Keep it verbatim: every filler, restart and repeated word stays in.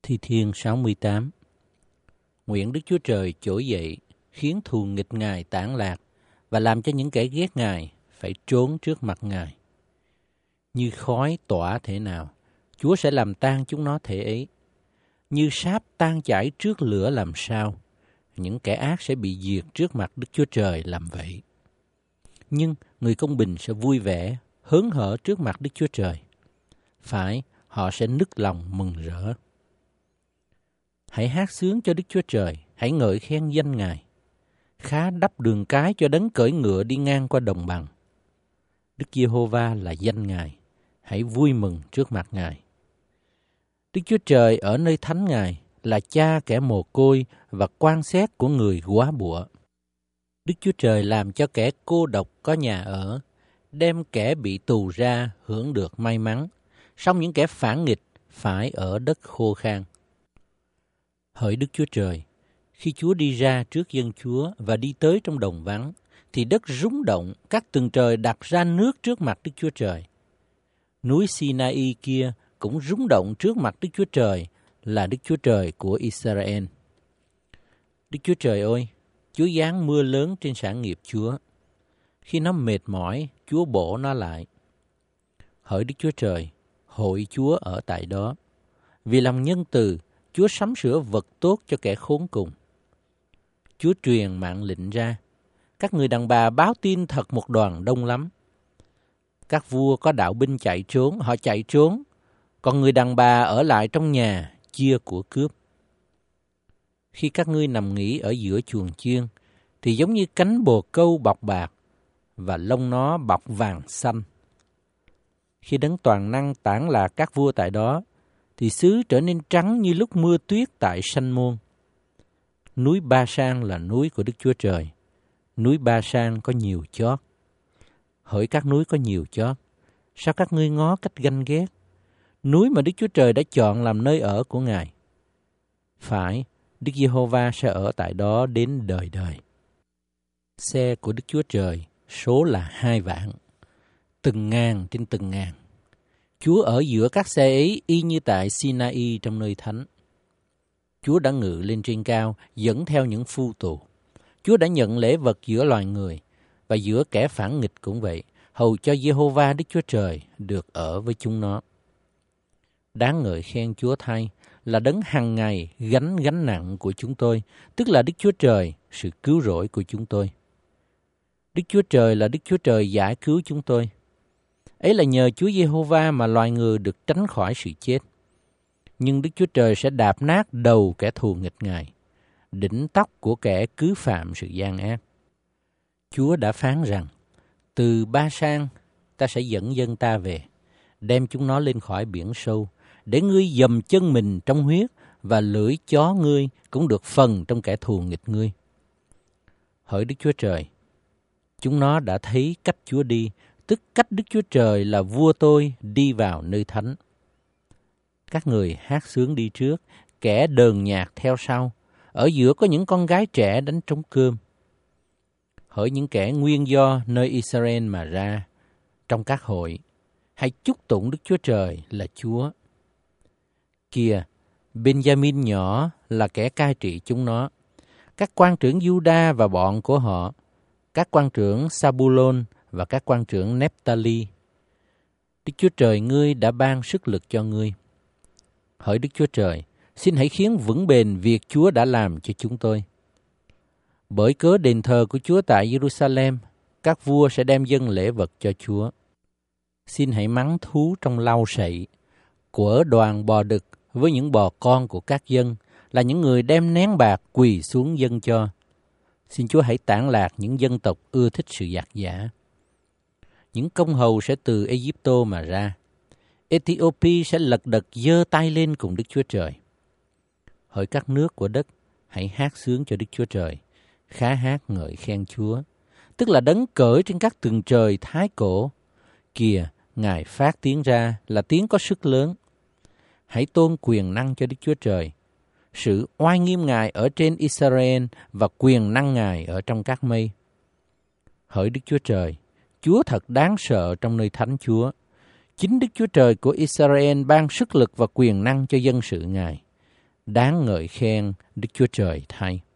Thi Thiên sáu mươi tám. Nguyện Đức Chúa Trời trỗi dậy, khiến thù nghịch Ngài tản lạc, và làm cho những kẻ ghét Ngài phải trốn trước mặt Ngài. Như khói tỏa thể nào, Chúa sẽ làm tan chúng nó thể ấy. Như sáp tan chảy trước lửa làm sao, những kẻ ác sẽ bị diệt trước mặt Đức Chúa Trời làm vậy. Nhưng người công bình sẽ vui vẻ, hớn hở trước mặt Đức Chúa Trời. Phải, họ sẽ nức lòng mừng rỡ. Hãy hát sướng cho Đức Chúa Trời, hãy ngợi khen danh Ngài. Khá đắp đường cái cho đấng cưỡi ngựa đi ngang qua đồng bằng. Đức Giê-hô-va là danh Ngài, hãy vui mừng trước mặt Ngài. Đức Chúa Trời ở nơi thánh Ngài là cha kẻ mồ côi và quan xét của người góa bụa. Đức Chúa Trời làm cho kẻ cô độc có nhà ở, đem kẻ bị tù ra hưởng được may mắn, song những kẻ phản nghịch phải ở đất khô khan. Hỡi Đức Chúa Trời, khi Chúa đi ra trước dân Chúa và đi tới trong đồng vắng, thì đất rúng động, các tầng trời đặt ra nước trước mặt Đức Chúa Trời. Núi Sinai kia cũng rúng động trước mặt Đức Chúa Trời, là Đức Chúa Trời của Israel. Đức Chúa Trời ơi, Chúa giáng mưa lớn trên sản nghiệp Chúa. Khi nó mệt mỏi, Chúa bổ nó lại. Hỡi Đức Chúa Trời, hội Chúa ở tại đó. Vì lòng nhân từ, Chúa sắm sửa vật tốt cho kẻ khốn cùng. Chúa truyền mạng lệnh ra. Các người đàn bà báo tin thật một đoàn đông lắm. Các vua có đạo binh chạy trốn, họ chạy trốn. Còn người đàn bà ở lại trong nhà, chia của cướp. Khi các ngươi nằm nghỉ ở giữa chuồng chiên, thì giống như cánh bồ câu bọc bạc, và lông nó bọc vàng xanh. Khi đấng toàn năng tản lạc các vua tại đó, thì xứ trở nên trắng như lúc mưa tuyết tại Sanh Môn. Núi Ba Sang là núi của Đức Chúa Trời. Núi Ba Sang có nhiều chót. Hỡi các núi có nhiều chót, sao các ngươi ngó cách ganh ghét? Núi mà Đức Chúa Trời đã chọn làm nơi ở của Ngài. Phải, Đức Giê-hô-va sẽ ở tại đó đến đời đời. Xe của Đức Chúa Trời số là hai vạn, từng ngàn trên từng ngàn. Chúa ở giữa các xe ấy y như tại Sinai trong nơi thánh. Chúa đã ngự lên trên cao, dẫn theo những phu tù. Chúa đã nhận lễ vật giữa loài người, và giữa kẻ phản nghịch cũng vậy, hầu cho Giê-hô-va Đức Chúa Trời được ở với chúng nó. Đáng ngợi khen Chúa thay là đấng hằng ngày gánh gánh nặng của chúng tôi, tức là Đức Chúa Trời, sự cứu rỗi của chúng tôi. Đức Chúa Trời là Đức Chúa Trời giải cứu chúng tôi. Ấy là nhờ Chúa Giê-hô-va mà loài người được tránh khỏi sự chết. Nhưng Đức Chúa Trời sẽ đạp nát đầu kẻ thù nghịch Ngài, đỉnh tóc của kẻ cứ phạm sự gian ác. Chúa đã phán rằng, từ Ba Sang ta sẽ dẫn dân ta về, đem chúng nó lên khỏi biển sâu, để ngươi dầm chân mình trong huyết, và lưỡi chó ngươi cũng được phần trong kẻ thù nghịch ngươi. Hỡi Đức Chúa Trời, chúng nó đã thấy cách Chúa đi, tức cách Đức Chúa Trời là vua tôi đi vào nơi thánh. Các người hát sướng đi trước, kẻ đờn nhạc theo sau, ở giữa có những con gái trẻ đánh trống cơm. Hỡi những kẻ nguyên do nơi Israel mà ra, trong các hội, hãy chúc tụng Đức Chúa Trời là Chúa. Kìa, Benjamin nhỏ là kẻ cai trị chúng nó, các quan trưởng Juda và bọn của họ, các quan trưởng Sabulon và các quan trưởng Nephtali. Đức Chúa Trời ngươi đã ban sức lực cho ngươi. Hỡi Đức Chúa Trời, xin hãy khiến vững bền việc Chúa đã làm cho chúng tôi. Bởi cớ đền thờ của Chúa tại Jerusalem, các vua sẽ đem dâng lễ vật cho Chúa. Xin hãy mắng thú trong lau sậy, của đoàn bò đực với những bò con của các dân, là những người đem nén bạc quỳ xuống dâng cho. Xin Chúa hãy tản lạc những dân tộc ưa thích sự dạt dã. Những công hầu sẽ từ Ai-cập mà ra. Ethiopia sẽ lật đật giơ tay lên cùng Đức Chúa Trời. Hỡi các nước của đất, hãy hát sướng cho Đức Chúa Trời, khá hát ngợi khen Chúa, tức là đấng cởi trên các tầng trời thái cổ. Kìa, Ngài phát tiếng ra là tiếng có sức lớn. Hãy tôn quyền năng cho Đức Chúa Trời. Sự oai nghiêm Ngài ở trên Israel và quyền năng Ngài ở trong các mây. Hỡi Đức Chúa Trời, Chúa thật đáng sợ trong nơi thánh Chúa. Chính Đức Chúa Trời của Israel ban sức lực và quyền năng cho dân sự Ngài. đáng ngợi khen Đức Chúa Trời thay.